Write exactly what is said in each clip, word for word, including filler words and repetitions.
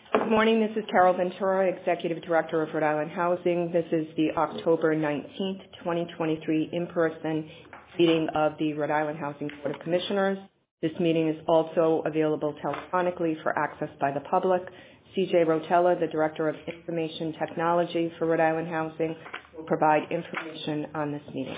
Good morning. This is Carol Ventura, Executive Director of Rhode Island Housing. This is the October nineteenth, twenty twenty-three in-person meeting of the Rhode Island Housing Board of Commissioners. This meeting is also available telephonically for access by the public. C J Rotella, the Director of Information Technology for Rhode Island Housing, will provide information on this meeting.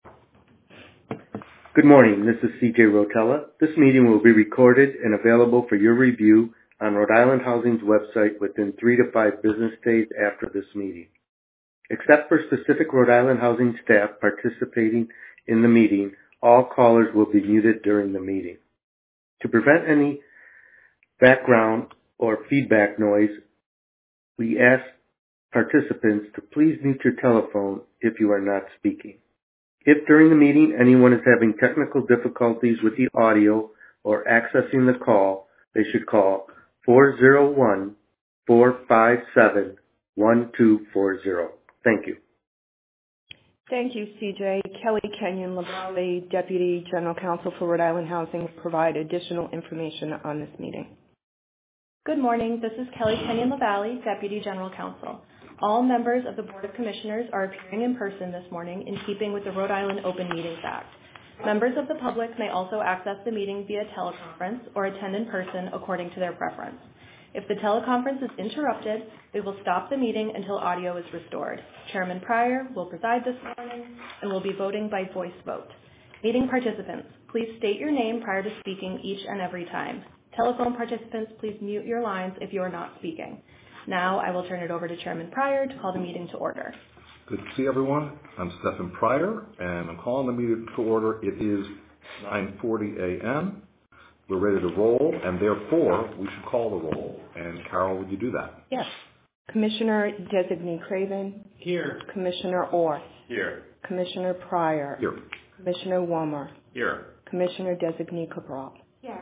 Good morning. This is C J Rotella. This meeting will be recorded and available for your review on Rhode Island Housing's website within three to five business days after this meeting. Except for specific Rhode Island Housing staff participating in the meeting, all callers will be muted during the meeting. To prevent any background or feedback noise, we ask participants to please mute your telephone if you are not speaking. If during the meeting anyone is having technical difficulties with the audio or accessing the call, they should call four zero one, four five seven, one two four zero. Thank you. Thank you, C J. Kelly Kenyon LaValle, Deputy General Counsel for Rhode Island Housing, will provide additional information on this meeting. Good morning. This is Kelly Kenyon LaValle, Deputy General Counsel. All members of the Board of Commissioners are appearing in person this morning in keeping with the Rhode Island Open Meetings Act. Members of the public may also access the meeting via teleconference or attend in person according to their preference. If the teleconference is interrupted, we will stop the meeting until audio is restored. Chairman Pryor will preside this morning and will be voting by voice vote. Meeting participants, please state your name prior to speaking each and every time. Telephone participants, please mute your lines if you are not speaking. Now I will turn it over to Chairman Pryor to call the meeting to order. Good to see everyone. I'm Stephen Pryor, and I'm calling the meeting to order. It is nine forty a.m. We're ready to roll, and therefore we should call the roll. And Carol, would you do that? Yes. Commissioner Designee Craven. Here. Commissioner Orr. Here. Commissioner Pryor. Here. Commissioner Womer. Here. Commissioner Designee Cabral. Here.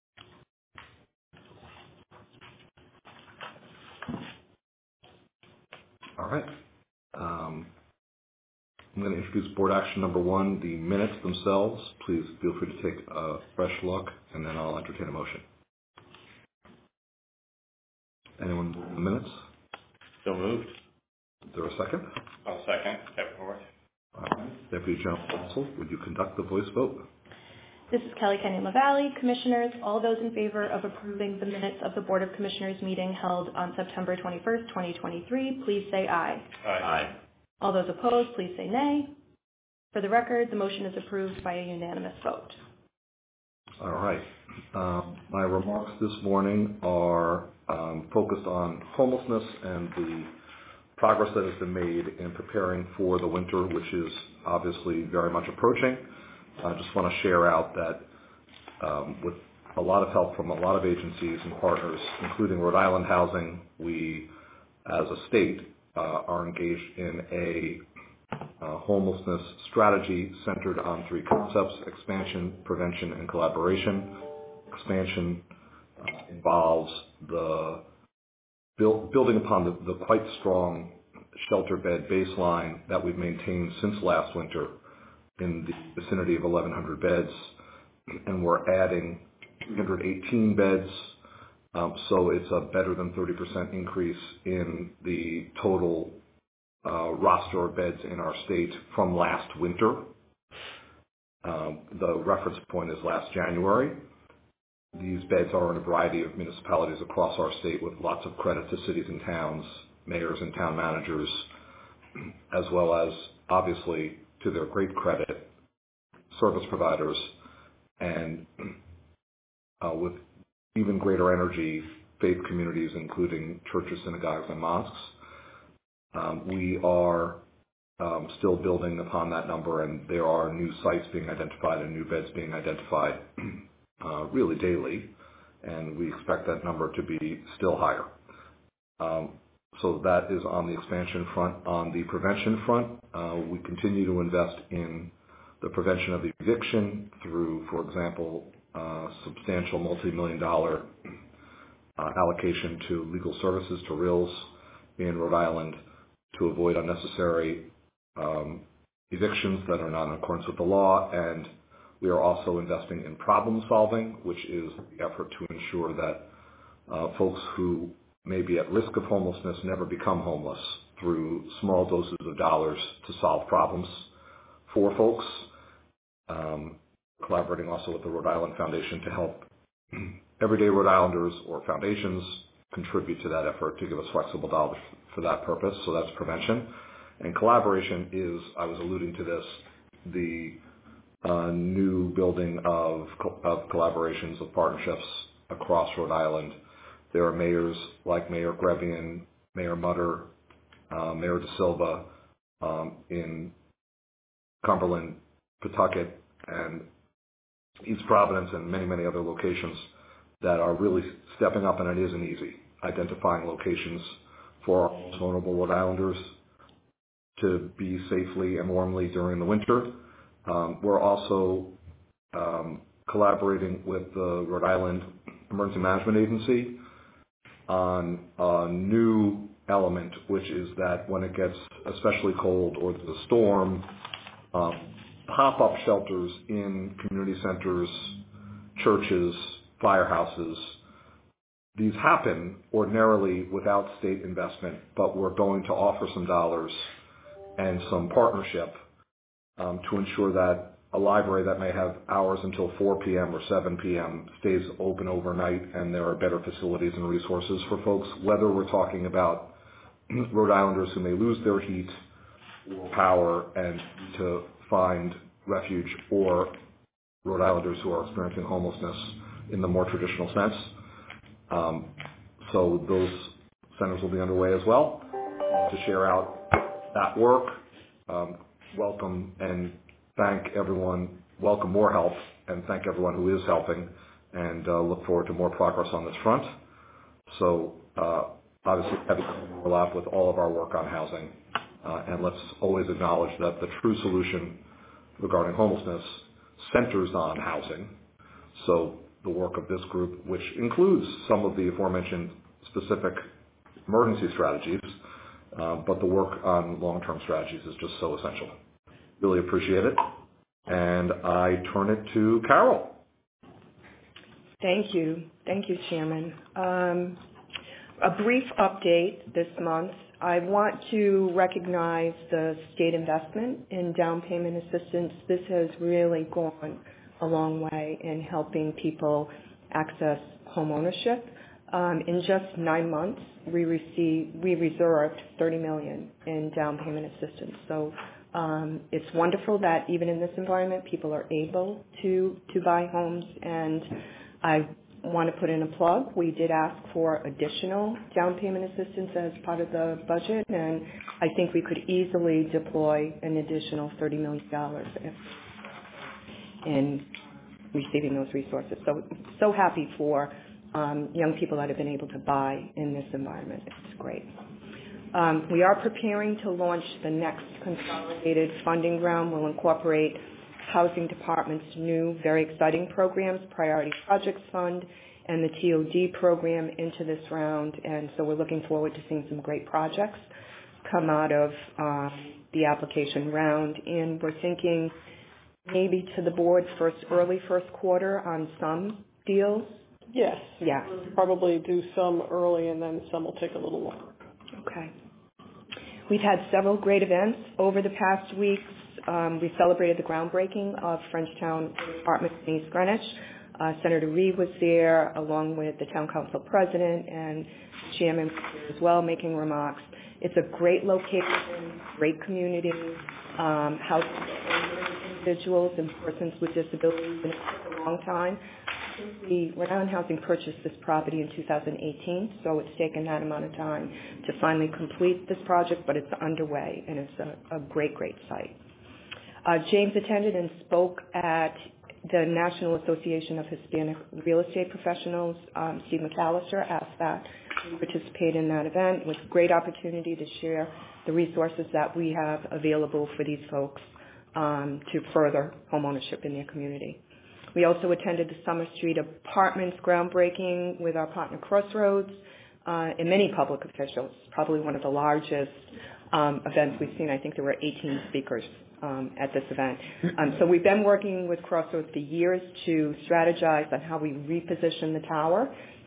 All right. Um, I'm going to introduce board action number one, the minutes themselves. Please feel free to take a fresh look, and then I'll entertain a motion. Anyone move the minutes? So moved. Is there a second? I'll second. Step forward. All right. Deputy General Counsel, would you conduct the voice vote? This is Kelly Kenyon LaValle. Commissioners, all those in favor of approving the minutes of the Board of Commissioners meeting held on September twenty-first, twenty twenty-three, please say aye. Aye. Aye. All those opposed, please say nay. For the record, the motion is approved by a unanimous vote. All right. Um, my remarks this morning are um, focused on homelessness and the progress that has been made in preparing for the winter, which is obviously very much approaching. I just want to share out that um, with a lot of help from a lot of agencies and partners, including Rhode Island Housing, we, as a state, uh, are engaged in a uh, homelessness strategy centered on three concepts: expansion, prevention, and collaboration. Expansion uh, involves the build, building upon the, the quite strong shelter bed baseline that we've maintained since last winter in the vicinity of eleven hundred beds, and we're adding three hundred eighteen beds, um, so it's a better than thirty percent increase in the total uh, roster of beds in our state from last winter. Um, the reference point is last January. These beds are in a variety of municipalities across our state, with lots of credit to cities and towns, mayors and town managers, as well as, obviously, to their great credit, service providers, and uh, with even greater energy, faith communities, including churches, synagogues, and mosques. Um, we are um, still building upon that number, and there are new sites being identified and new beds being identified uh, really daily, and we expect that number to be still higher. Um, So that is on the expansion front. On the prevention front, uh, we continue to invest in the prevention of eviction through, for example, uh, substantial multi-million dollar uh, allocation to legal services, to R I Ls in Rhode Island, to avoid unnecessary um, evictions that are not in accordance with the law. And we are also investing in problem solving, which is the effort to ensure that uh, folks who may be at risk of homelessness never become homeless through small doses of dollars to solve problems for folks. Um, collaborating also with the Rhode Island Foundation to help everyday Rhode Islanders or foundations contribute to that effort to give us flexible dollars for that purpose. So that's prevention. And collaboration is, I was alluding to this, the uh, new building of, of collaborations, of partnerships across Rhode Island. There are mayors like Mayor Grevian, Mayor Mutter, uh, Mayor De Silva um, in Cumberland, Pawtucket, and East Providence, and many, many other locations that are really stepping up, and it isn't easy, identifying locations for our most vulnerable Rhode Islanders to be safely and warmly during the winter. Um, we're also um, collaborating with the Rhode Island Emergency Management Agency on a new element, which is that when it gets especially cold or there's a storm, um, pop-up shelters in community centers, churches, firehouses, these happen ordinarily without state investment, but we're going to offer some dollars and some partnership um, to ensure that a library that may have hours until four p.m. or seven p.m. stays open overnight, and there are better facilities and resources for folks, whether we're talking about Rhode Islanders who may lose their heat or power and to find refuge, or Rhode Islanders who are experiencing homelessness in the more traditional sense. Um, so those centers will be underway as well to share out that work. Um, welcome and thank everyone, welcome more help, and thank everyone who is helping, and uh, look forward to more progress on this front. So uh, obviously heavy overlap with all of our work on housing, uh, and let's always acknowledge that the true solution regarding homelessness centers on housing. So the work of this group, which includes some of the aforementioned specific emergency strategies, uh, but the work on long-term strategies is just so essential. Really appreciate it. And I turn it to Carol. Thank you. Thank you, Chairman. Um, a brief update this month. I want to recognize the state investment in down payment assistance. This has really gone a long way in helping people access home ownership. Um, in just nine months, we received, we reserved thirty million dollars in down payment assistance. So um, it's wonderful that even in this environment, people are able to to buy homes. And I want to put in a plug. We did ask for additional down payment assistance as part of the budget, and I think we could easily deploy an additional thirty million dollars if, in receiving those resources. So, so happy for um, young people that have been able to buy in this environment. It's great. Um, we are preparing to launch the next consolidated funding round. We'll incorporate Housing Department's new, very exciting programs, Priority Projects Fund and the T O D program into this round. And so we're looking forward to seeing some great projects come out of um, the application round. And we're thinking maybe to the board first, early first quarter on some deals. Yes. Yeah. We'll probably do some early, and then some will take a little longer. Okay. We've had several great events over the past weeks. Um, we celebrated the groundbreaking of Frenchtown Apartments in East Greenwich. Uh, Senator Reed was there, along with the town council president, and Chairman was there as well, making remarks. It's a great location, great community, um, housing for individuals and persons with disabilities, and it took a long time. The Rhode Island Housing purchased this property in two thousand eighteen, so it's taken that amount of time to finally complete this project, but it's underway, and it's a, a great, great site. Uh, James attended and spoke at the National Association of Hispanic Real Estate Professionals. Um, Steve McAllister asked that we participate in that event. It was a great opportunity to share the resources that we have available for these folks um, to further homeownership in their community. We also attended the Summer Street Apartments groundbreaking with our partner Crossroads uh, and many public officials, probably one of the largest um, events we've seen. I think there were eighteen speakers um, at this event. Um, so we've been working with Crossroads for years to strategize on how we reposition the tower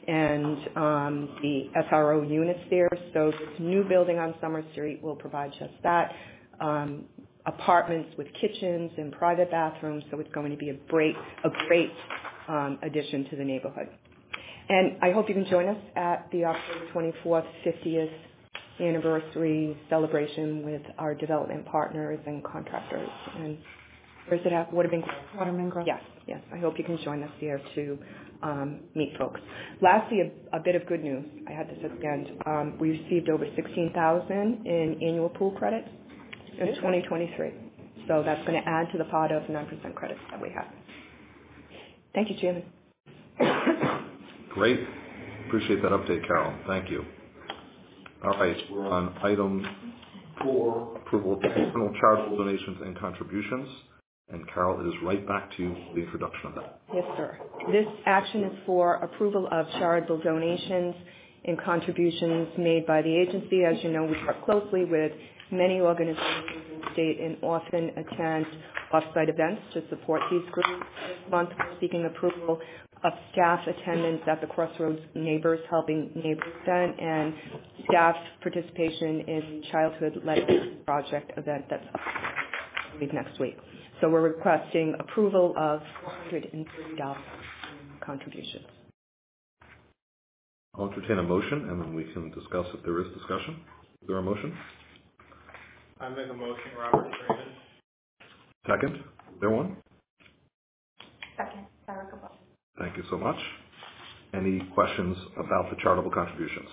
and um, the S R O units there. So this new building on Summer Street will provide just that. Um, apartments with kitchens and private bathrooms, so it's going to be a great, a great um, addition to the neighborhood. And I hope you can join us at the October twenty-fourth fiftieth anniversary celebration with our development partners and contractors. And where's it at? Waterman Grove. Waterman Grove. Yes, yes. I hope you can join us there to um, meet folks. Lastly, a, a bit of good news. I had this at the end. Um, we received over sixteen thousand in annual pool credits in twenty twenty-three. So that's going to add to the pot of nine percent credits that we have. Thank you, Chairman. Great. Appreciate that update, Carol. Thank you. All right, we're on item four, approval of external charitable donations and contributions. And Carol, it is right back to the introduction of that. Yes, sir. This action is for approval of charitable donations and contributions made by the agency. As you know, we work closely with many organizations in the state and often attend off-site events to support these groups. This month, we're seeking approval of staff attendance at the Crossroads Neighbors Helping Neighbors event and staff participation in Childhood Legacy Project event that's up next week. So we're requesting approval of four hundred thirty dollars contributions. I'll entertain a motion, and then we can discuss if there is discussion. Is there a motion? I make a motion, Robert Freeman. Second? Is there one? Second, Sarah Cabot. Thank you so much. Any questions about the charitable contributions?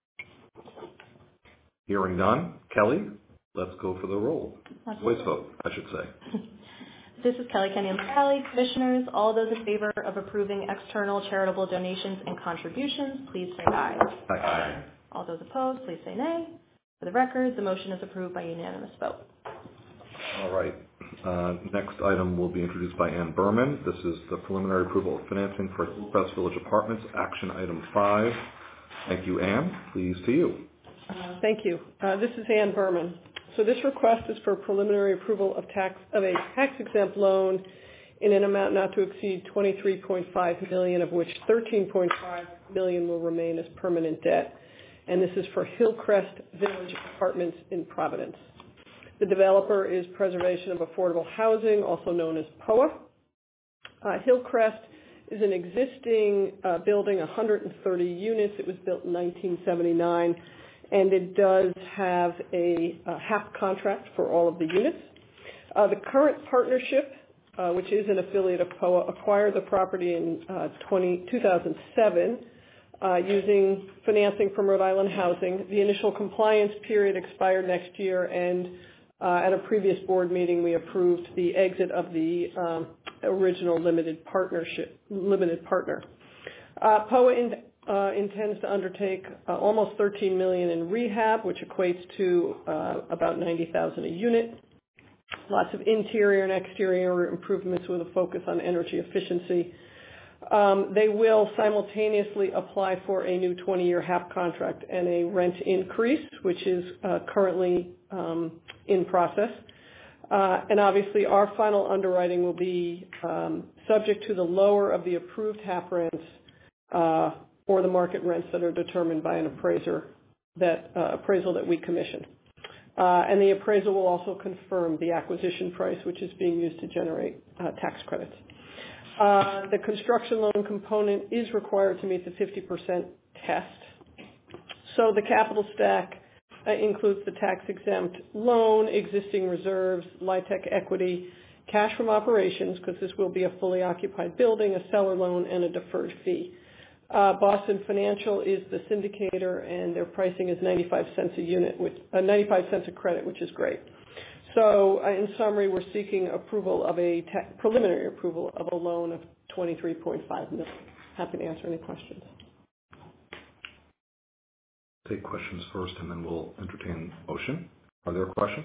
Hearing none. Kelly, let's go for the roll. Voice vote, I should say. This is Kelly Kenyon Valley. Commissioners, all those in favor of approving external charitable donations and contributions, please say aye. Aye. Aye. All those opposed, please say nay. For the record, the motion is approved by unanimous vote. All right. Uh, next item will be introduced by Ann Berman. This is the preliminary approval of financing for Hillcrest Village Apartments, action item five. Thank you, Ann. Please to you. Uh, thank you. Uh, this is Ann Berman. So this request is for preliminary approval of tax of a tax-exempt loan in an amount not to exceed twenty-three point five million dollars, of which thirteen point five million dollars will remain as permanent debt. And this is for Hillcrest Village Apartments in Providence. The developer is Preservation of Affordable Housing, also known as P O A. Uh, Hillcrest is an existing uh, building, one hundred thirty units. It was built in nineteen seventy-nine, and it does have a, a H A P contract for all of the units. Uh, the current partnership, uh, which is an affiliate of P O A, acquired the property in uh, two thousand seven uh, using financing from Rhode Island Housing. The initial compliance period expired next year, and Uh, at a previous board meeting, we approved the exit of the um, original limited partnership, limited partner. Uh, P O A in, uh, intends to undertake uh, almost thirteen million dollars in rehab, which equates to uh, about ninety thousand dollars a unit. Lots of interior and exterior improvements with a focus on energy efficiency. Um, they will simultaneously apply for a new twenty-year H A P contract and a rent increase, which is uh, currently um, in process. Uh, and obviously our final underwriting will be um, subject to the lower of the approved H A P rents uh, or the market rents that are determined by an appraiser, that uh, appraisal that we commission. Uh, and the appraisal will also confirm the acquisition price, which is being used to generate uh, tax credits. Uh, the construction loan component is required to meet the fifty percent test. So the capital stack uh, includes the tax-exempt loan, existing reserves, LIHTC equity, cash from operations, because this will be a fully occupied building, a seller loan, and a deferred fee. Uh, Boston Financial is the syndicator, and their pricing is ninety-five cents a unit, which, uh, ninety-five cents a credit, which is great. So, uh, in summary, we're seeking approval of a ta- preliminary approval of a loan of twenty-three point five million dollars. Happy to answer any questions. Take questions first, and then we'll entertain motion. Are there questions?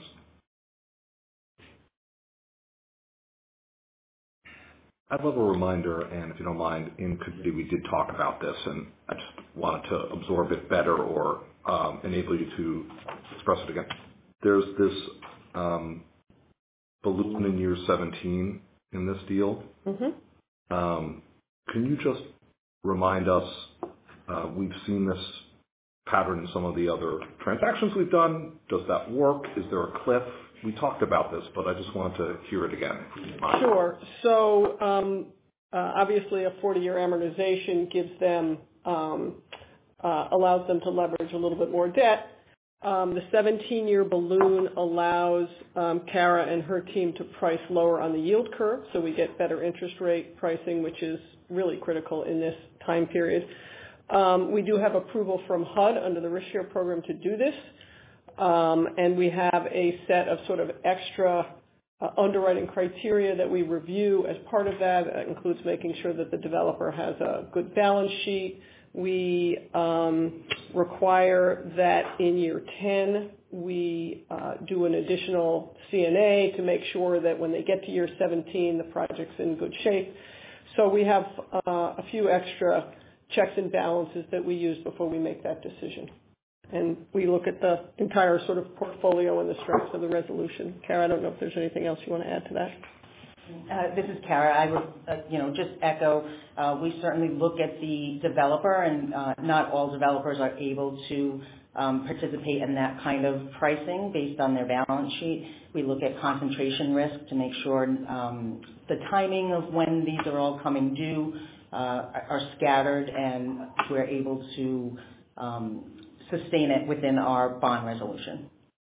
I'd love a reminder, and if you don't mind, in committee we did talk about this, and I just wanted to absorb it better or um, enable you to express it again. There's this Um, balloon in year seventeen in this deal. Mm-hmm. Um, can you just remind us Uh, we've seen this pattern in some of the other transactions we've done. Does that work? Is there a cliff? We talked about this, but I just wanted to hear it again. Sure. So um, uh, obviously a forty-year amortization gives them, um, uh, allows them to leverage a little bit more debt. Um, the seventeen-year balloon allows um, Kara and her team to price lower on the yield curve, so we get better interest rate pricing, which is really critical in this time period. Um, we do have approval from H U D under the risk share program to do this, um, and we have a set of sort of extra uh, underwriting criteria that we review as part of that. That includes making sure that the developer has a good balance sheet. We um, require that in year ten, we uh, do an additional C N A to make sure that when they get to year seventeen, the project's in good shape. So we have uh, a few extra checks and balances that we use before we make that decision. And we look at the entire sort of portfolio and the strengths of the resolution. Kara, I don't know if there's anything else you want to add to that. Uh, this is Kara. I would, uh, you know, just echo, uh, we certainly look at the developer, and uh, not all developers are able to um, participate in that kind of pricing based on their balance sheet. We look at concentration risk to make sure um, the timing of when these are all coming due uh, are scattered, and we're able to um, sustain it within our bond resolution.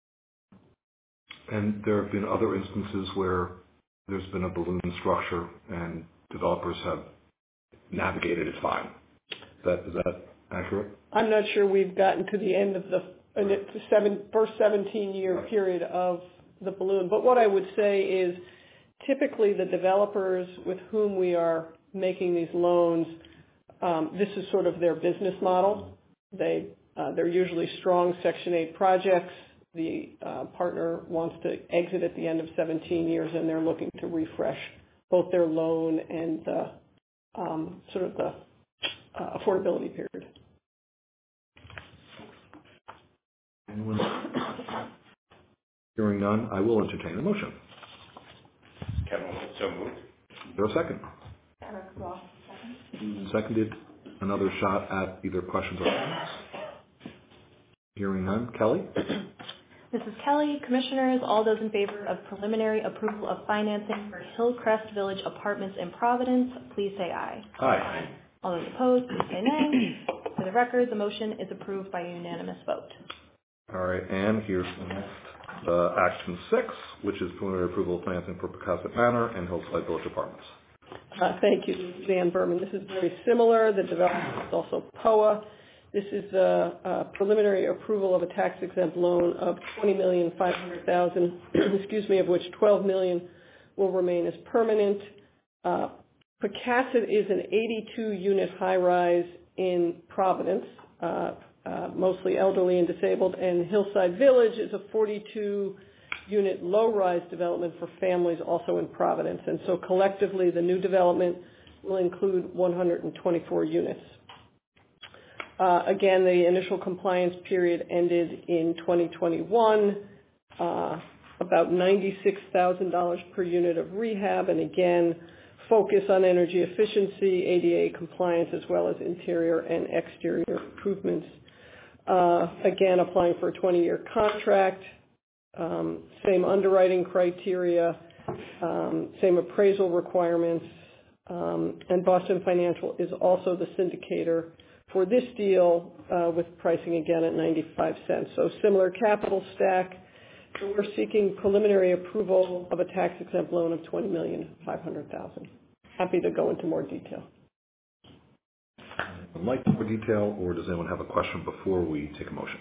And there have been other instances where there's been a balloon structure and developers have navigated it fine. That, is that accurate? I'm not sure we've gotten to the end of the, the seven, first seventeen-year period of the balloon. But what I would say is typically the developers with whom we are making these loans, um, this is sort of their business model. They, uh, they're usually strong Section eight projects. The uh, partner wants to exit at the end of seventeen years, and they're looking to refresh both their loan and the um, sort of the uh, affordability period. Anyone? Hearing none, I will entertain a motion. Kevin Wolf, so moved. Is there a second? Eric Ross, second. Seconded. Another shot at either questions or comments. Hearing none. Kelly? This is Kelly. Commissioners, all those in favor of preliminary approval of financing for Hillcrest Village Apartments in Providence, please say aye. Aye. All those opposed, please say nay. For the record, the motion is approved by a unanimous vote. All right, and here's the next uh, action six, which is preliminary approval of financing for Pocasset Manor and Hillside Village Apartments. Uh, thank you, this is Ann Berman. This is very similar. The development is also P O A. This is the uh, preliminary approval of a tax-exempt loan of twenty million five hundred thousand dollars, excuse me, of which twelve million dollars will remain as permanent. Uh, Pocasset is an eighty-two unit high-rise in Providence, uh, uh, mostly elderly and disabled, and Hillside Village is a forty-two unit low-rise development for families also in Providence. And so collectively, the new development will include one hundred twenty-four units. Uh, again, the initial compliance period ended in twenty twenty-one, uh, about ninety-six thousand dollars per unit of rehab, and again, focus on energy efficiency, A D A compliance, as well as interior and exterior improvements. Uh, again, applying for a twenty-year contract, um, same underwriting criteria, um, same appraisal requirements, um, and Boston Financial is also the syndicator for this deal, uh, with pricing again at ninety-five cents. So similar capital stack. So we're seeking preliminary approval of a tax-exempt loan of twenty million five hundred thousand dollars. Happy to go into more detail. Would like more detail, or does anyone have a question before we take a motion?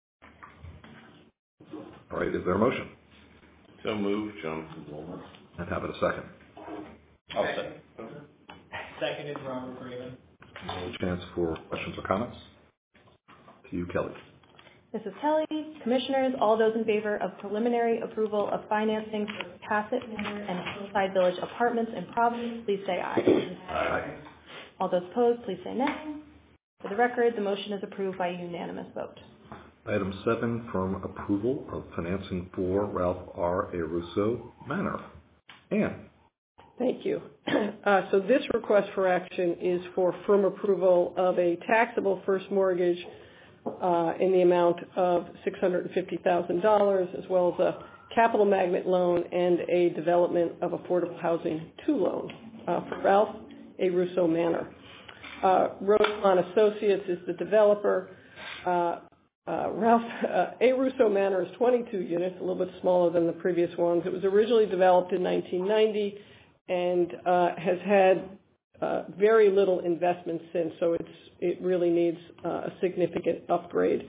All right, is there a motion? So moved, Jonathan Woolman. And have it a second. I'll second. Seconded, Robert Freeman. No chance for questions or comments? To you, Kelly. This is Kelly. Commissioners, all those in favor of preliminary approval of financing for Pocasset Manor and Hillside Village Apartments in Providence, please say aye. Aye. All those opposed, please say nay. For the record, the motion is approved by a unanimous vote. Item seven, from approval of financing for Ralph R. A. Russo Manor. Ann. Thank you. Uh, so this request for action is for firm approval of a taxable first mortgage uh, in the amount of six hundred fifty thousand dollars, as well as a capital magnet loan and a development of affordable housing two loan uh, for Ralph A. Russo Manor. Uh, Rosemont Associates is the developer. Uh, uh, Ralph uh, A. Russo Manor is twenty-two units, a little bit smaller than the previous ones. It was originally developed in nineteen ninety and uh, has had uh, very little investment since, so it's, it really needs uh, a significant upgrade.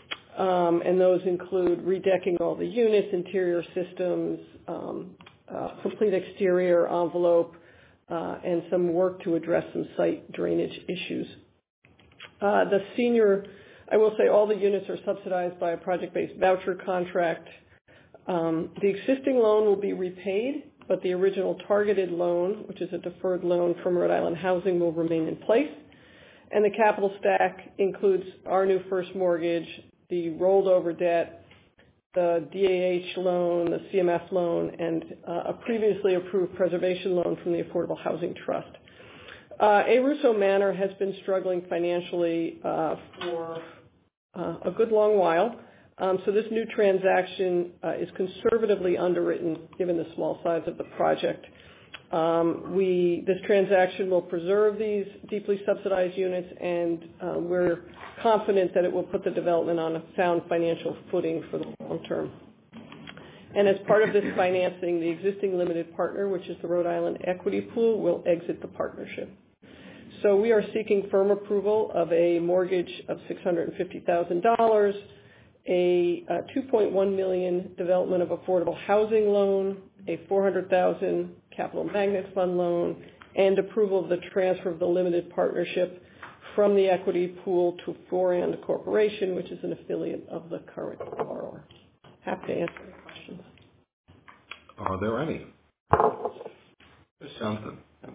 Um, and those include redecking all the units, interior systems, um, uh, complete exterior envelope, uh, and some work to address some site drainage issues. Uh, the senior, I will say all the units are subsidized by a project-based voucher contract. Um, the existing loan will be repaid, but the original targeted loan, which is a deferred loan from Rhode Island Housing, will remain in place. And the capital stack includes our new first mortgage, the rolled over debt, the D A H loan, the C M F loan, and uh, a previously approved preservation loan from the Affordable Housing Trust. Uh, A. Russo Manor has been struggling financially uh, for uh, a good long while. Um, so this new transaction uh, is conservatively underwritten given the small size of the project. Um, we, this transaction will preserve these deeply subsidized units, and uh, we're confident that it will put the development on a sound financial footing for the long term. And as part of this financing, the existing limited partner, which is the Rhode Island Equity Pool, will exit the partnership. So we are seeking firm approval of a mortgage of six hundred fifty thousand dollars, a, a two point one million dollars development of affordable housing loan, a four hundred thousand dollars capital magnet fund loan, and approval of the transfer of the limited partnership from the equity pool to Forand Corporation, which is an affiliate of the current borrower. Happy to answer any questions. Are there any? Jonathan.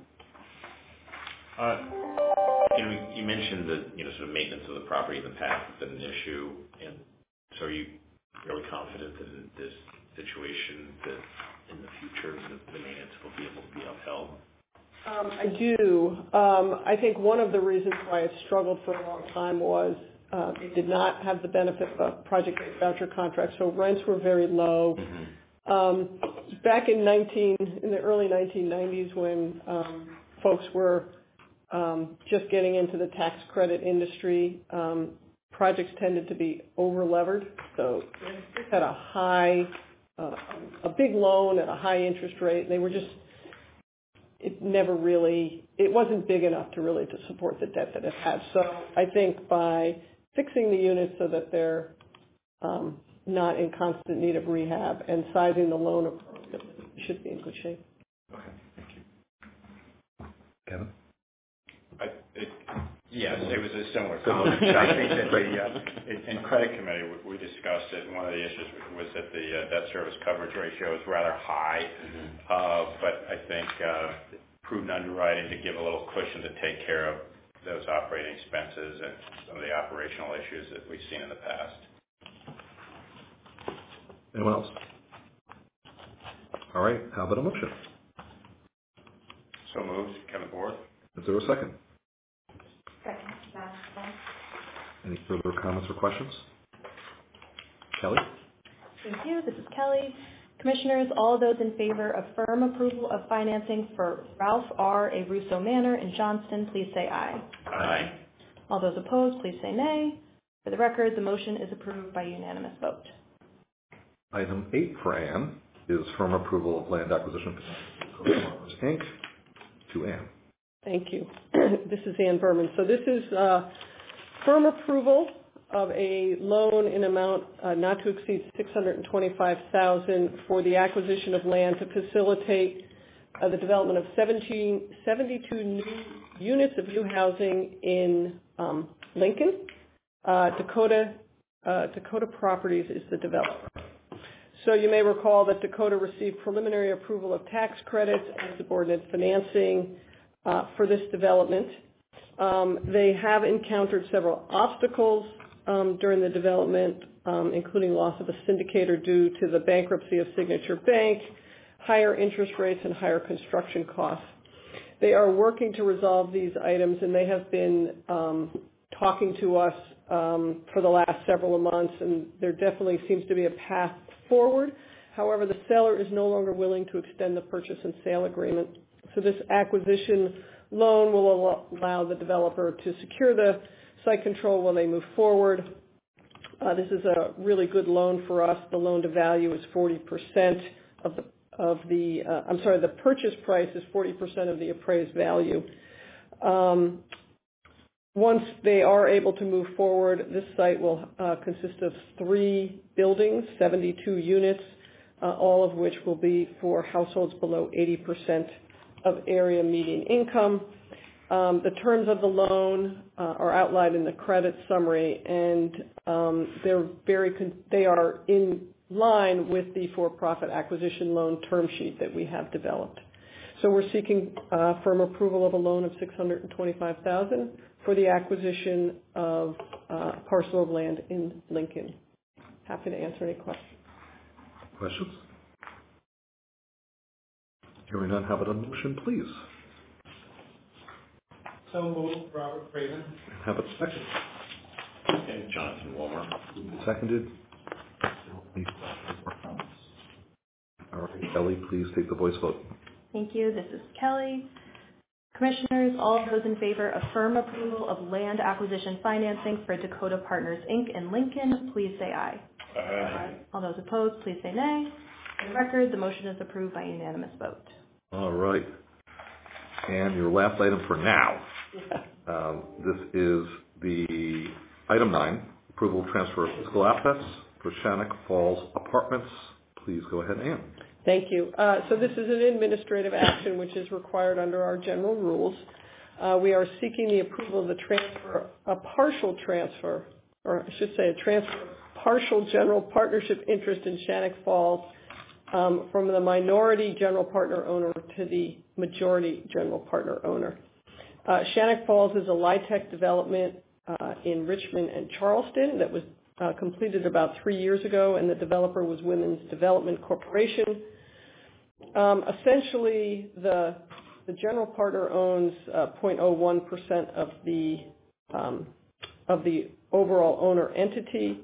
Uh, you know, you mentioned that, you know, sort of maintenance of the property in the past has been an issue, and so are you really confident that in this situation that in the future the, the maintenance will be able to be upheld? Um, I do. Um, I think one of the reasons why it struggled for a long time was uh, it did not have the benefit of a project-based voucher contract, so rents were very low. Mm-hmm. Um, back in nineteen in the early nineteen nineties, when um, folks were um, just getting into the tax credit industry, um, projects tended to be over-levered, so it had a high, uh, a big loan at a high interest rate. They were just It never really, it wasn't big enough to really to support the debt that it had. So I think by fixing the units so that they're um, not in constant need of rehab and sizing the loan appropriately, we should be in good shape. Okay, thank you. Kevin? I, it, yes, it was a similar comment. I think that the, uh, in credit committee, we, we discussed it, and one of the issues was that the uh, debt service coverage ratio is rather high, mm-hmm. uh, but I think uh, prudent underwriting to give a little cushion to take care of those operating expenses and some of the operational issues that we've seen in the past. Anyone else? All right, how about a motion? So moved. Kevin Borth. Is there a second? Second. Any further comments or questions? Kelly? Thank you. This is Kelly. Commissioners, all those in favor of firm approval of financing for Ralph R. A. Russo Manor in Johnston, please say aye. Aye. All those opposed, please say nay. For the record, the motion is approved by unanimous vote. Item eight for Ann is firm approval of land acquisition for Farmers, Incorporated to Ann. Thank you. This is Ann Berman. So this is uh, firm approval of a loan in amount uh, not to exceed six hundred twenty-five thousand dollars for the acquisition of land to facilitate uh, the development of seventeen, seventy-two new units of new housing in um, Lincoln. Uh, Dakota, uh, Dakota Properties is the developer. So you may recall that Dakota received preliminary approval of tax credits and subordinate financing uh, for this development. Um, they have encountered several obstacles um, during the development, um, including loss of a syndicator due to the bankruptcy of Signature Bank, higher interest rates, and higher construction costs. They are working to resolve these items, and they have been um, talking to us um, for the last several months, and there definitely seems to be a path forward. However, the seller is no longer willing to extend the purchase and sale agreement. So this acquisition loan will allow the developer to secure the site control while they move forward. Uh, this is a really good loan for us. The loan to value is forty percent of the of the, uh, I'm sorry, the purchase price is forty percent of the appraised value. Um, once they are able to move forward, this site will uh, consist of three buildings, seventy-two units, uh, all of which will be for households below eighty percent of area median income. Um, the terms of the loan uh, are outlined in the credit summary, and um, they're very con- they are in line with the for-profit acquisition loan term sheet that we have developed. So we're seeking uh, firm approval of a loan of six hundred twenty-five thousand dollars for the acquisition of uh, a parcel of land in Lincoln. Happy to answer any questions. Questions? Hearing none, have it on motion, please. So moved, Robert Craven. Have it second. And Jonathan Walmer. Seconded. Any questions or comments? All right, Kelly, please take the voice vote. Thank you. This is Kelly. Commissioners, all of those in favor of firm approval of land acquisition financing for Dakota Partners, Incorporated in Lincoln, please say aye. Aye. All those opposed, please say nay. For the record, the motion is approved by unanimous vote. All right. And your last item for now. Um, this is the item nine, approval of transfer of physical assets for Shannock Falls Apartments. Please go ahead, Ann. Thank you. Uh, so this is an administrative action which is required under our general rules. Uh, we are seeking the approval of the transfer, a partial transfer, or I should say a transfer of partial general partnership interest in Shannock Falls um, from the minority general partner owner to the majority general partner owner. Uh, Shannock Falls is a LIHTC development uh, in Richmond and Charleston that was uh, completed about three years ago, and the developer was Women's Development Corporation. Um, essentially, the the general partner owns uh, zero point zero one percent of the um, of the overall owner entity.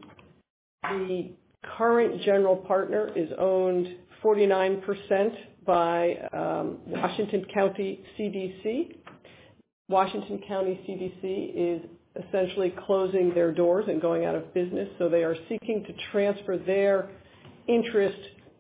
The current general partner is owned forty-nine percent by um, Washington County C D C. Washington County C D C is essentially closing their doors and going out of business, so they are seeking to transfer their interest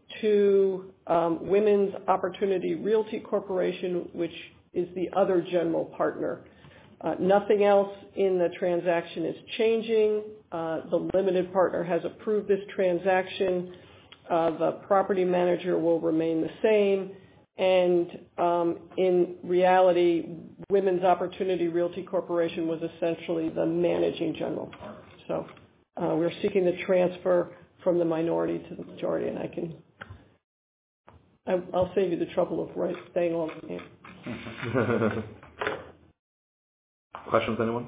to um, Women's Opportunity Realty Corporation, which is the other general partner. Uh, nothing else in the transaction is changing. Uh, the limited partner has approved this transaction. Uh, the property manager will remain the same. And um, in reality, Women's Opportunity Realty Corporation was essentially the managing general partner. So uh, we're seeking the transfer from the minority to the majority, and I can, I, I'll save you the trouble of right, saying all the names. Questions, anyone?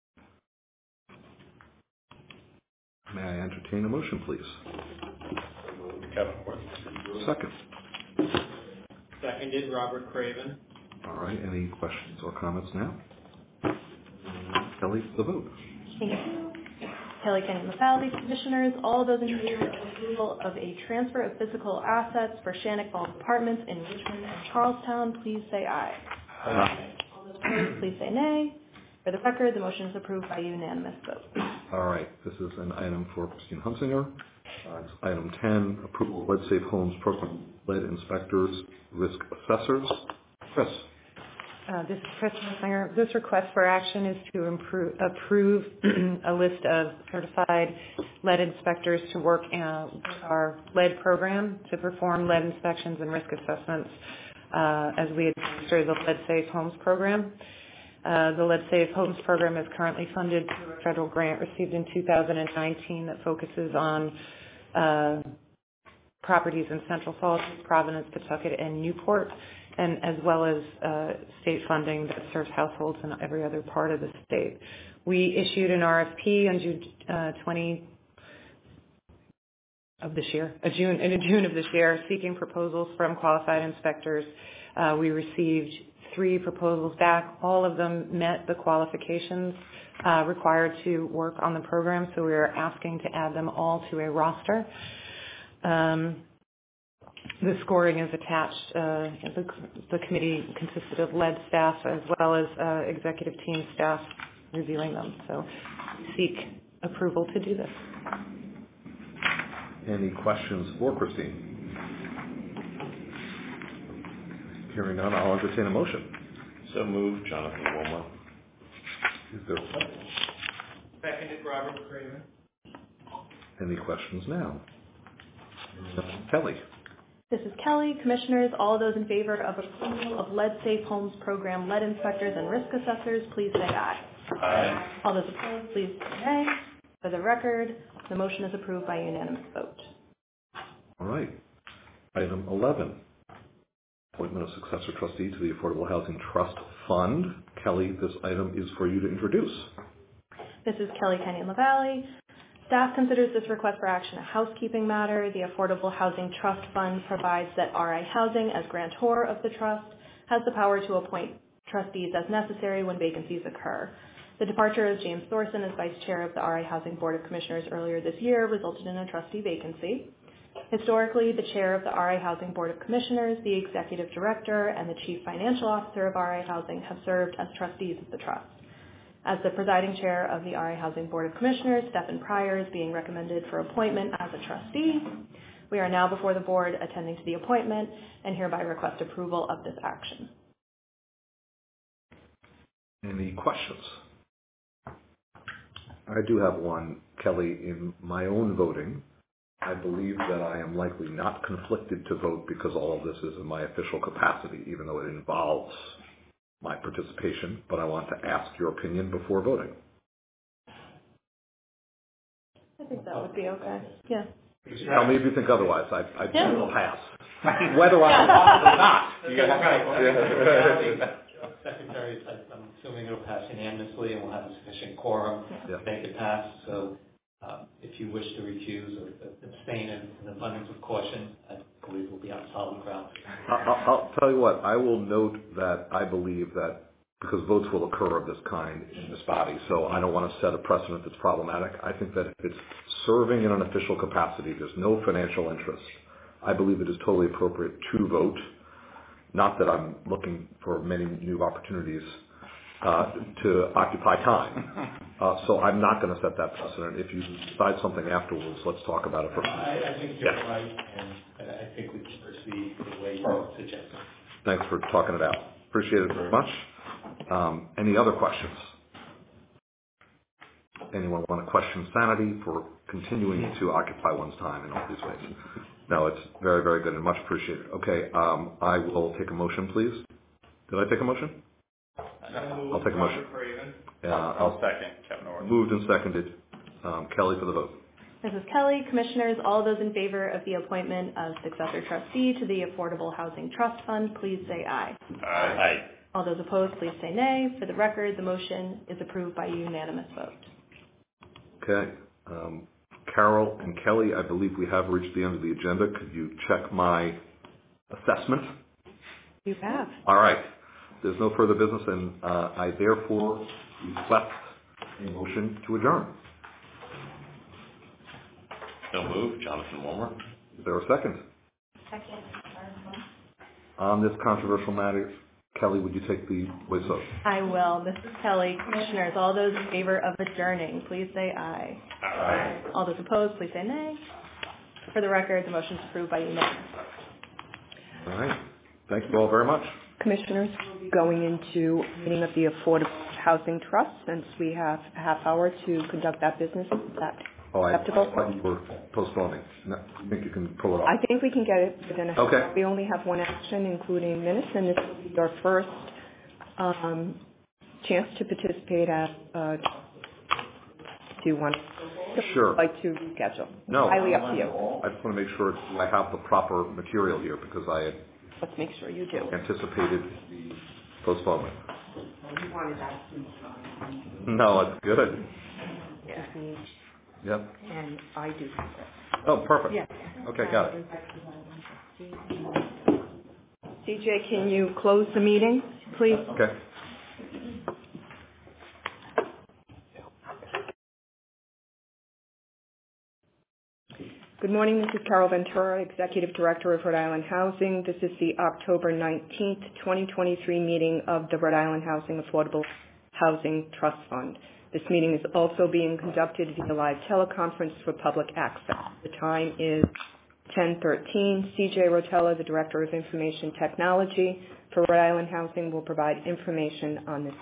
May I entertain a motion, please? Kevin Worth. Second. Seconded, Robert Craven. All right, any questions or comments now? Kelly, the vote. Thank you. Kelly Kenyon LaFalle, Commissioners, all those in favor of approval of a transfer of physical assets for Shannock Falls Apartments in Richmond and Charlestown, please say aye. Aye. All those opposed, please say nay. For the record, the motion is approved by unanimous vote. All right, this is an item for Christine Hunsinger. Uh, it's item ten, approval of Lead Safe Homes Program lead inspectors, risk assessors. Chris. Uh, this is Chris Hunsinger. This request for action is to improve, approve a list of certified lead inspectors to work in our lead program to perform lead inspections and risk assessments uh, as we administer the Lead Safe Homes program. Uh, the Lead Safe Homes program is currently funded through a federal grant received in two thousand nineteen that focuses on uh, properties in Central Falls, Providence, Pawtucket, and Newport, and as well as uh, state funding that serves households in every other part of the state. We issued an R F P on June uh, twenty, of this year, a June, in June of this year, seeking proposals from qualified inspectors. Uh, we received three proposals back. All of them met the qualifications uh, required to work on the program, so we are asking to add them all to a roster. Um, the scoring is attached. Uh, the, the committee consisted of lead staff as well as uh, executive team staff reviewing them. So we seek approval to do this. Any questions for Christine? Hearing none, I'll entertain a motion. So moved, Jonathan Woolmer. Is there a second? Seconded, Robert Craven. Any questions now? Kelly. This is Kelly. Commissioners, all those in favor of approval of Lead Safe Homes Program lead inspectors and risk assessors, please say aye. Aye. All those opposed, please say nay. For the record, the motion is approved by unanimous vote. All right. Item eleven, appointment of successor trustee to the Affordable Housing Trust Fund. Kelly, this item is for you to introduce. This is Kelly Kenyon LaValle. Staff considers this request for action a housekeeping matter. The Affordable Housing Trust Fund provides that R I Housing, as grantor of the trust, has the power to appoint trustees as necessary when vacancies occur. The departure of James Thorson as vice chair of the R I Housing Board of Commissioners earlier this year resulted in a trustee vacancy. Historically, the chair of the R I Housing Board of Commissioners, the executive director, and the chief financial officer of R I Housing have served as trustees of the trust. As the presiding chair of the R I Housing Board of Commissioners, Stephen Pryor is being recommended for appointment as a trustee. We are now before the board attending to the appointment and hereby request approval of this action. Any questions? I do have one, Kelly. In my own voting, I believe that I am likely not conflicted to vote because all of this is in my official capacity, even though it involves my participation, but I want to ask your opinion before voting. I think that would be okay. Yeah. Tell me if you think otherwise. I, I Yeah. will pass. Whether I want it or not. You got it right. Secretary, I'm assuming it'll pass unanimously and we'll have a sufficient quorum Yeah. to make it pass. So um, if you wish to recuse or abstain in an abundance of caution, I believe we'll be on solid ground. I'll, I'll tell you what, I will note that I believe that because votes will occur of this kind in this body, so I don't want to set a precedent that's problematic. I think that if it's serving in an official capacity, there's no financial interest, I believe it is totally appropriate to vote. Not that I'm looking for many new opportunities uh, to occupy time. Uh, so I'm not going to set that precedent. If you decide something afterwards, let's talk about it first. I, I think you're yes. right, and I think we can proceed the way you suggested. Thanks for talking it out. Appreciate it very much. Um, any other questions? Anyone want to question sanity for continuing to occupy one's time in all these ways? No, it's very, very good and much appreciated. Okay, um, I will take a motion, please. Did I take a motion? No. I'll take a motion. Uh, I'll second. Kevin Orr. Moved and seconded. Um, Kelly for the vote. This is Kelly. Commissioners, all those in favor of the appointment of successor trustee to the Affordable Housing Trust Fund, please say aye. Aye. Aye. All those opposed, please say nay. For the record, the motion is approved by unanimous vote. Okay. Um, Carol and Kelly, I believe we have reached the end of the agenda. Could you check my assessment? You have. All right. There's no further business, and uh, I therefore request a motion to adjourn. So moved, Jonathan Woolmer. Is there a second? Second. On this controversial matter, Kelly, would you take the voice vote? I will. This is Kelly. Commissioners, all those in favor of adjourning, please say aye. Aye. All those opposed, please say nay. For the record, the motion is approved by unanimous vote. All right. Thank you all very much. Commissioners, we'll be going into meeting of the Affordable Housing Trust since we have a half hour to conduct that business. Is that Oh, I acceptable? thought you were postponing. No, I think you can pull it off. I think we can get it within a half Okay. hour. We only have one action, including minutes, and this will be our first um, chance to participate at, uh, do you want Sure. like to reschedule? No. Highly up to you. I just want to make sure I have the proper material here because I had Let's make sure you do. anticipated the postponement. You wanted that. No, it's good. Yeah. Yep. And I do. Oh, perfect. Yes. Okay, got it. C J, can you close the meeting, please? Okay. Good morning. This is Carol Ventura, Executive Director of Rhode Island Housing. This is the October nineteenth, twenty twenty-three meeting of the Rhode Island Housing Affordable Housing Trust Fund. This meeting is also being conducted via live teleconference for public access. The time is ten thirteen. C J Rotella, the Director of Information Technology for Rhode Island Housing, will provide information on this.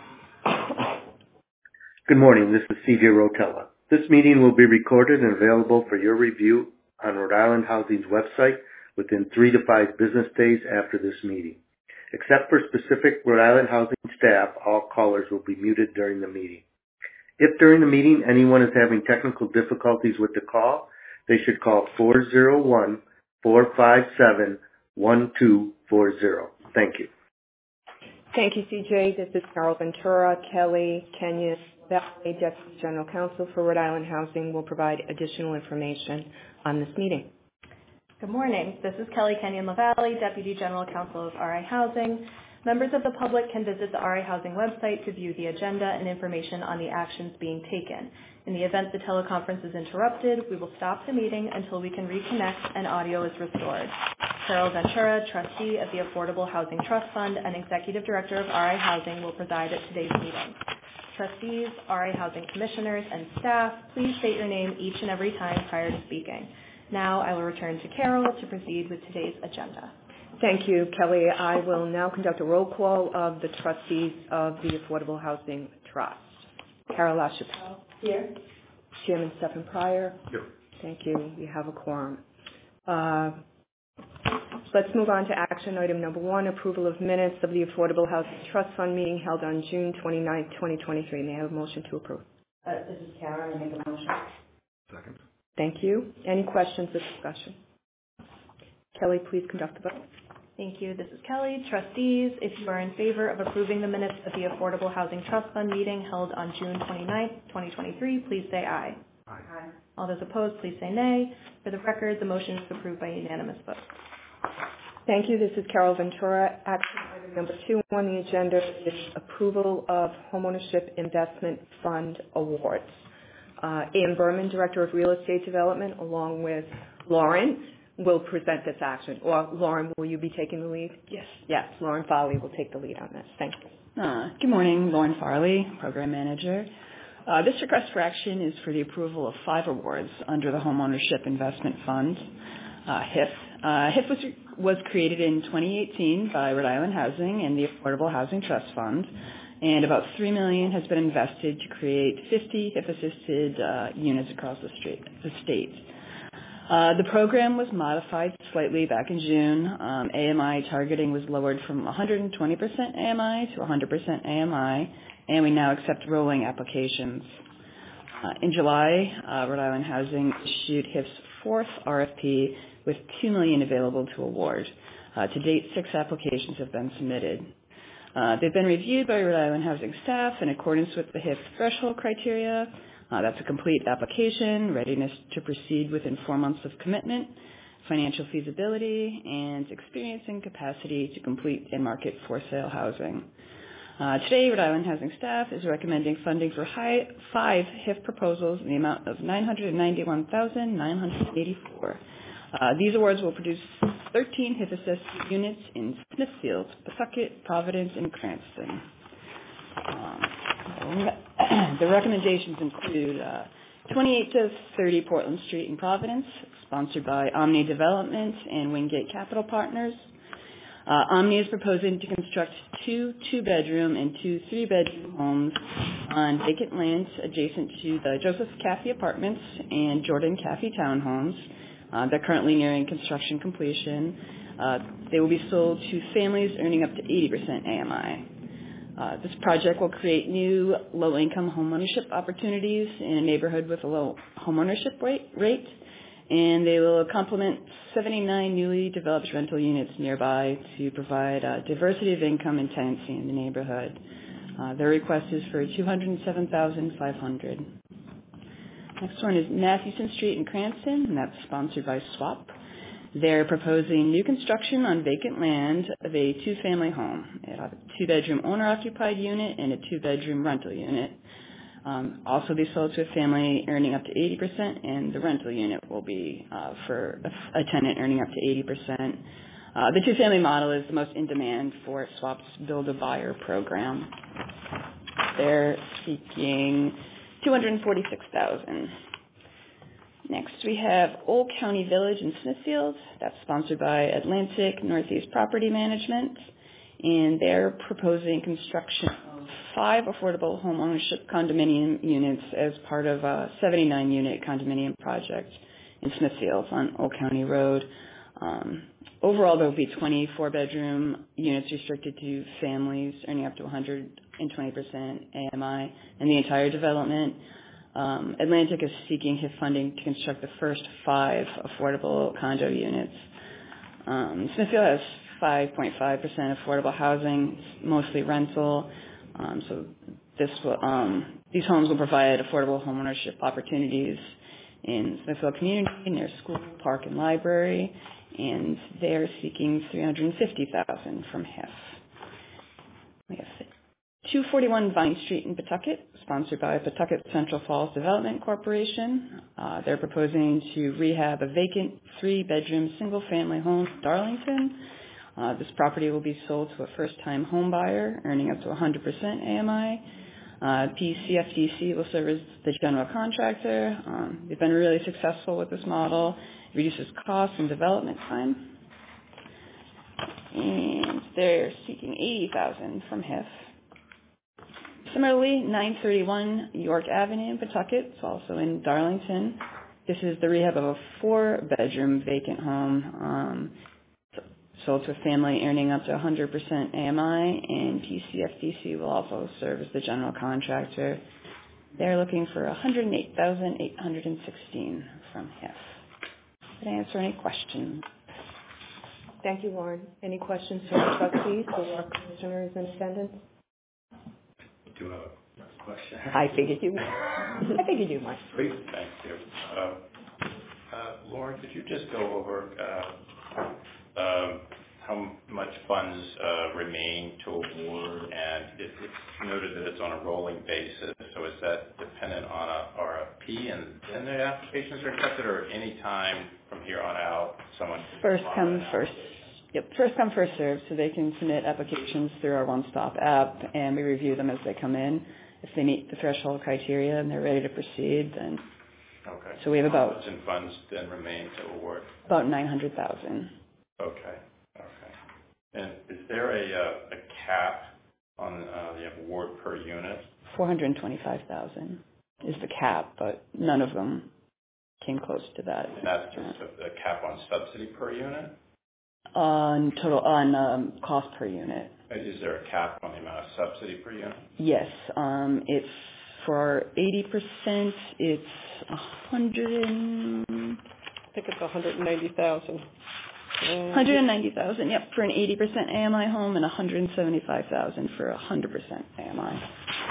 Good morning. This is C J Rotella. This meeting will be recorded and available for your review on Rhode Island Housing's website within three to five business days after this meeting. Except for specific Rhode Island Housing staff, all callers will be muted during the meeting. If during the meeting anyone is having technical difficulties with the call, they should call four oh one, four five seven, one two four zero. Thank you. Thank you, C J. This is Carol Ventura. Kelly Kenyon Valley, Deputy General Counsel for Rhode Island Housing, will provide additional information on this meeting. Good morning. This is Kelly Kenyon LaValle, Deputy General Counsel of R I Housing. Members of the public can visit the R I Housing website to view the agenda and information on the actions being taken. In the event the teleconference is interrupted, we will stop the meeting until we can reconnect and audio is restored. Carol Ventura, Trustee of the Affordable Housing Trust Fund and Executive Director of R I Housing, will preside at today's meeting. Trustees, R I Housing Commissioners, and staff, please state your name each and every time prior to speaking. Now I will return to Carol to proceed with today's agenda. Thank you, Kelly. I will now conduct a roll call of the trustees of the Affordable Housing Trust. Carol LaChapelle. Here. Chairman Stephen Pryor. Here. Thank you. We have a quorum. Uh, let's move on to action item number one, approval of minutes of the Affordable Housing Trust Fund meeting held on June twenty-ninth, twenty twenty-three. May I have a motion to approve? Uh, this is Kara. I make a motion. Second. Thank you. Any questions or discussion? Kelly, please conduct the vote. Thank you. This is Kelly. Trustees, if you are in favor of approving the minutes of the Affordable Housing Trust Fund meeting held on June twenty-ninth, twenty twenty-three, please say aye. Aye. Aye. All those opposed, please say nay. For the record, the motion is approved by unanimous vote. Thank you. This is Carol Ventura. Action item number two on the agenda is approval of Homeownership Investment Fund awards. Uh, Ann Berman, Director of Real Estate Development, along with Lauren, will present this action. Or Lauren, will you be taking the lead? Yes. Yes, Lauren Farley will take the lead on this. Thank you. Uh, good morning, Lauren Farley, Program Manager. Uh, this request for action is for the approval of five awards under the Homeownership Investment Fund, uh, H I F. Uh, H I F was, was created in twenty eighteen by Rhode Island Housing and the Affordable Housing Trust Fund, and about three million dollars has been invested to create fifty H I F-assisted uh, units across the, street, the state. Uh, the program was modified slightly back in June. Um, A M I targeting was lowered from one hundred twenty percent A M I to one hundred percent A M I, and we now accept rolling applications. Uh, in July, uh, Rhode Island Housing issued H I F's fourth R F P with two million dollars available to award. Uh, to date, six applications have been submitted. Uh, they've been reviewed by Rhode Island Housing staff in accordance with the H I F threshold criteria. Uh, that's a complete application, readiness to proceed within four months of commitment, financial feasibility, and experience and capacity to complete and market for sale housing. Uh, today, Rhode Island Housing staff is recommending funding for high, five H I F proposals in the amount of nine hundred ninety-one thousand nine hundred eighty-four dollars. Uh, these awards will produce thirteen H I F-assisted units in Smithfield, Pawtucket, Providence, and Cranston. Um, the recommendations include uh, twenty-eight to thirty Portland Street in Providence, sponsored by Omni Development and Wingate Capital Partners. Uh, Omni is proposing to construct two two-bedroom and two three-bedroom homes on vacant lands adjacent to the Joseph Caffey Apartments and Jordan Caffey Townhomes. Uh, they're currently nearing construction completion. Uh, they will be sold to families earning up to eighty percent A M I. Uh, this project will create new low-income homeownership opportunities in a neighborhood with a low homeownership rate, rate, and they will complement seventy-nine newly developed rental units nearby to provide uh, diversity of income and tenancy in the neighborhood. Uh, their request is for two hundred seven thousand five hundred dollars. Next one is Mathewson Street in Cranston, and that's sponsored by SWAP. They're proposing new construction on vacant land of a two-family home. It'll have a two-bedroom owner-occupied unit and a two-bedroom rental unit. Um, also be sold to a family earning up to eighty percent, and the rental unit will be uh, for a, a tenant earning up to eighty percent. Uh, the two-family model is the most in demand for SWAP's Build-A-Buyer program. They're seeking two hundred forty-six thousand dollars. Next, we have Old County Village in Smithfield. That's sponsored by Atlantic Northeast Property Management, and they're proposing construction of five affordable home ownership condominium units as part of a seventy-nine unit condominium project in Smithfield on Old County Road. Um, overall, there will be twenty-four bedroom units restricted to families earning up to one hundred twenty percent A M I, and the entire development. Um, Atlantic is seeking H I F funding to construct the first five affordable condo units. Um, Smithfield has five point five percent affordable housing, mostly rental. Um, so this will, um, these homes will provide affordable homeownership opportunities in Smithfield community, near school, park, and library, and they're seeking three hundred fifty thousand dollars from H I F. We have two forty-one Vine Street in Pawtucket, sponsored by Pawtucket Central Falls Development Corporation. Uh, they're proposing to rehab a vacant three-bedroom single-family home in Darlington. Uh, this property will be sold to a first-time home buyer, earning up to one hundred percent A M I. Uh, P C F D C will serve as the general contractor. Um, they've been really successful with this model. It reduces costs and development time. And they're seeking eighty thousand dollars from H I F. Similarly, nine thirty-one York Avenue in Pawtucket, it's also in Darlington. This is the rehab of a four-bedroom vacant home um, sold to a family earning up to one hundred percent A M I, and P C F D C will also serve as the general contractor. They're looking for one hundred eight thousand eight hundred sixteen dollars from H I F. Did I answer any questions? Thank you, Lauren. Any questions from the trustees or commissioners in attendance? I do have a question. I figured you might. I figured you might. Great, thank you. Uh, uh, Lauren, could you just go over uh, um, how much funds uh, remain to award? And it, it's noted that it's on a rolling basis, so is that dependent on a R F P and then the applications are accepted, or any time from here on out someone can First come, first. Yep, first come, first served, so they can submit applications through our one-stop app, and we review them as they come in. If they meet the threshold criteria and they're ready to proceed, then. Okay. So we have about. How much in funds then remain to award? About nine hundred thousand. Okay. Okay. And is there a uh, a cap on uh, the award per unit? Four hundred twenty-five thousand is the cap, but none of them came close to that. And that's just a, a cap on subsidy per unit? On total, on um, cost per unit. Is there a cap on the amount of subsidy per unit? Yes, um, it's for eighty percent. It's a hundred. And... I think it's one hundred ninety thousand. One hundred ninety thousand. Yep, for an eighty percent A M I home, and one hundred seventy-five thousand for a hundred percent A M I.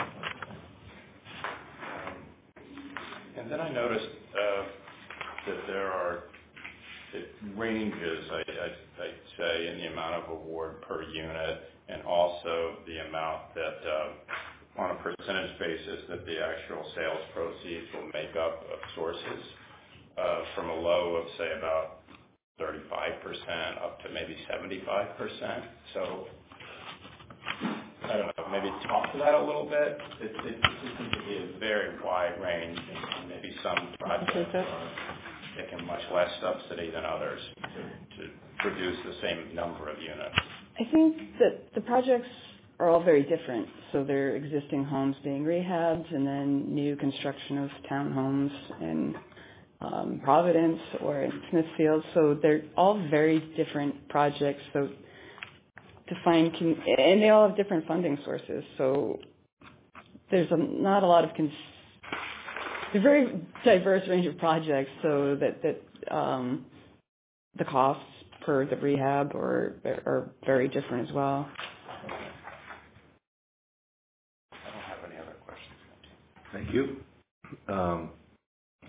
And then I noticed uh, that there are it ranges, I, I, I'd say, in the amount of award per unit, and also the amount that, uh, on a percentage basis, that the actual sales proceeds will make up of sources, uh, from a low of, say, about thirty-five percent up to maybe seventy-five percent. So, I don't know, maybe talk to that a little bit. It, it, it seems to be a very wide range, and maybe some projects are taking much less subsidy than others to, to produce the same number of units. I think that the projects are all very different. So they're existing homes being rehabbed, and then new construction of townhomes in um, Providence or in Smithfield. So they're all very different projects. So to find, con- and they all have different funding sources. So there's a, not a lot of cons- a very diverse range of projects, so that that um, the costs per the rehab are are very different as well. I don't have any other questions. Thank you. Um,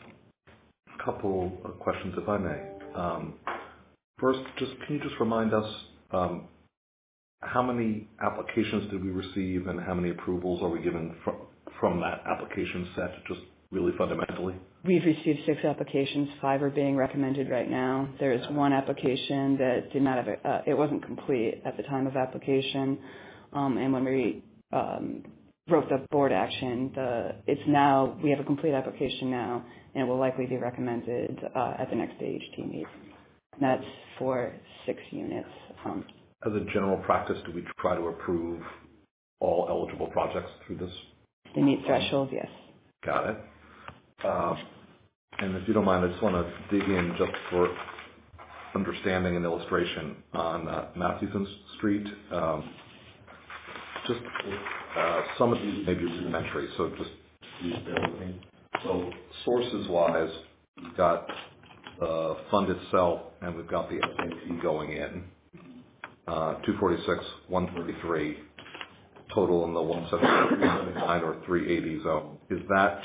couple of questions, if I may. Um, first, just can you just remind us um, how many applications did we receive and how many approvals are we given from, from that application set, just really fundamentally? We've received six applications. Five are being recommended right now. There is one application that did not have a, uh, it wasn't complete at the time of application. Um, and when we um, wrote the board action, the, it's now, we have a complete application now, and it will likely be recommended uh, at the next A H T meeting. And that's for six units. Um, As a general practice, do we try to approve all eligible projects through this? They meet thresholds, yes. Got it. Uh, and if you don't mind, I just want to dig in just for understanding and illustration on uh, Mathewson Street. Um, just uh, some of these may be rudimentary, so just please bear with me. So sources-wise, we've got the fund itself, and we've got the S A P going in. Uh, two forty-six, one thirty-three, total in the one seventy-nine or three eighty zone. Is that,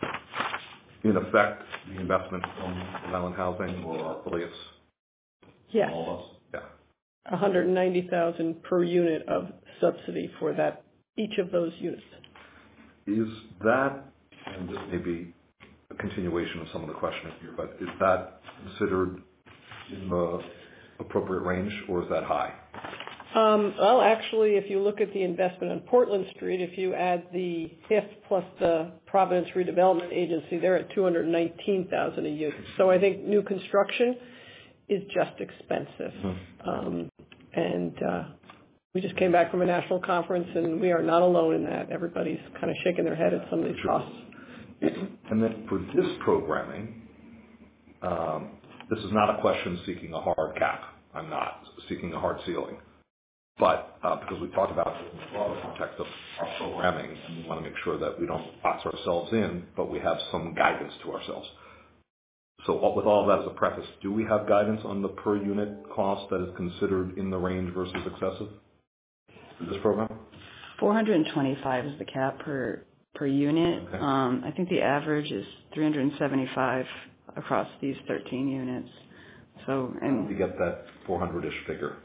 in effect, the investment from Rhode Island Housing or our affiliates? Yes. All of us? Yeah. one hundred ninety thousand dollars per unit of subsidy for that, each of those units. Is that, and this may be a continuation of some of the questioning here, but is that considered in the appropriate range, or is that high? Um, well, actually, if you look at the investment on Portland Street, if you add the H I F plus the Providence Redevelopment Agency, they're at two hundred nineteen thousand dollars a unit. So I think new construction is just expensive. Mm-hmm. Um, and uh, we just came back from a national conference, and we are not alone in that. Everybody's kind of shaking their head at some of these Sure. costs. And then for this programming, um, this is not a question seeking a hard cap. I'm not seeking a hard ceiling. But uh, because we talked about it in the broader context of our programming, and we want to make sure that we don't box ourselves in, but we have some guidance to ourselves. So with all of that as a preface, do we have guidance on the per unit cost that is considered in the range versus excessive for this program? four hundred twenty-five is the cap per per unit. Okay. Um, I think the average is three hundred seventy-five across these thirteen units. So, and we get that four hundred-ish figure.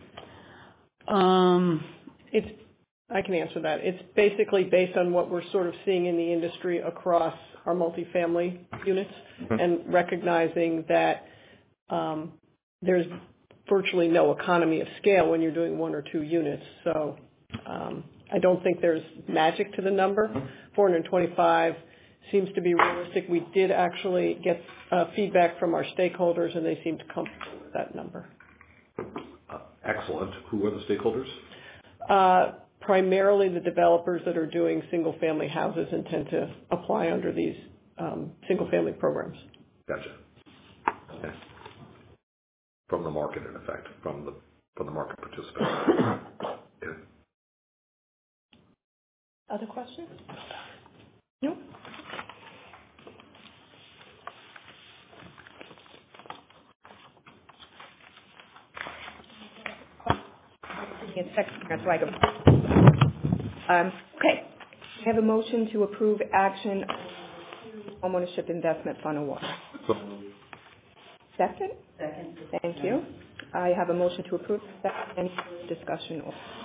Um, it's, I can answer that. It's basically based on what we're sort of seeing in the industry across our multifamily units, mm-hmm. and recognizing that um, there's virtually no economy of scale when you're doing one or two units. So um, I don't think there's magic to the number. Mm-hmm. four hundred twenty-five seems to be realistic. We did actually get uh, feedback from our stakeholders, and they seemed comfortable with that number. Uh, excellent. Who are the stakeholders? Uh, primarily the developers that are doing single-family houses and tend to apply under these um, single-family programs. Gotcha. Okay. From the market, in effect, from the from the market participants. Yeah. Other questions? No. It's second, that's why I go. Um, okay. I have a motion to approve action on homeownership investment fund award. So, Second? Second. Thank you. I have a motion to approve. Second. Any further discussion?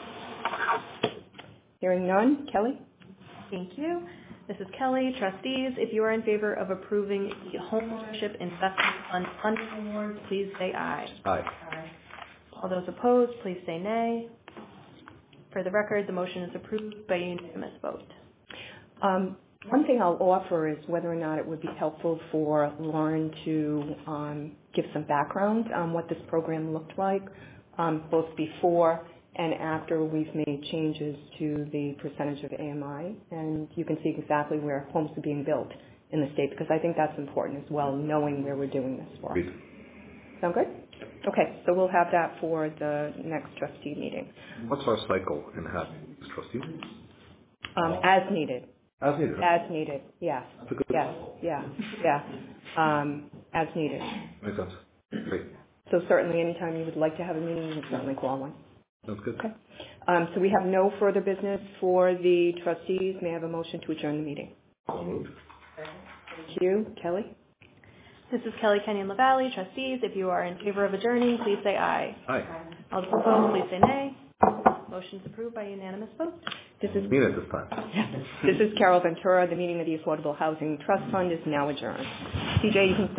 Hearing none. Kelly? Thank you. This is Kelly. Trustees, if you are in favor of approving the homeownership investment fund funding award, please say aye. Aye. Aye. All those opposed, please say nay. For the record, the motion is approved by unanimous vote. Um, one thing I'll offer is whether or not it would be helpful for Lauren to um, give some background on what this program looked like, um, both before and after we've made changes to the percentage of A M I, and you can see exactly where homes are being built in the state, because I think that's important as well, knowing where we're doing this for. Great. Sound good? Okay, so we'll have that for the next trustee meeting. What's our cycle in having these trustee meetings? Um, as needed. As needed. As needed, yes. That's a good yes, cycle. yeah, yeah. Um, as needed. Makes sense. Great. So certainly anytime you would like to have a meeting, you can certainly call one. Sounds good. Okay. Um, so we have no further business for the trustees. May I have a motion to adjourn the meeting? So moved. Thank you. Kelly? This is Kelly Kenyon LaValle. Trustees, if you are in favor of adjourning, please say aye. Aye. All those opposed, please say nay. Motion's approved by unanimous vote. This is Mean it this time. This is Carol Ventura. The meeting of the Affordable Housing Trust Fund is now adjourned. C J, you can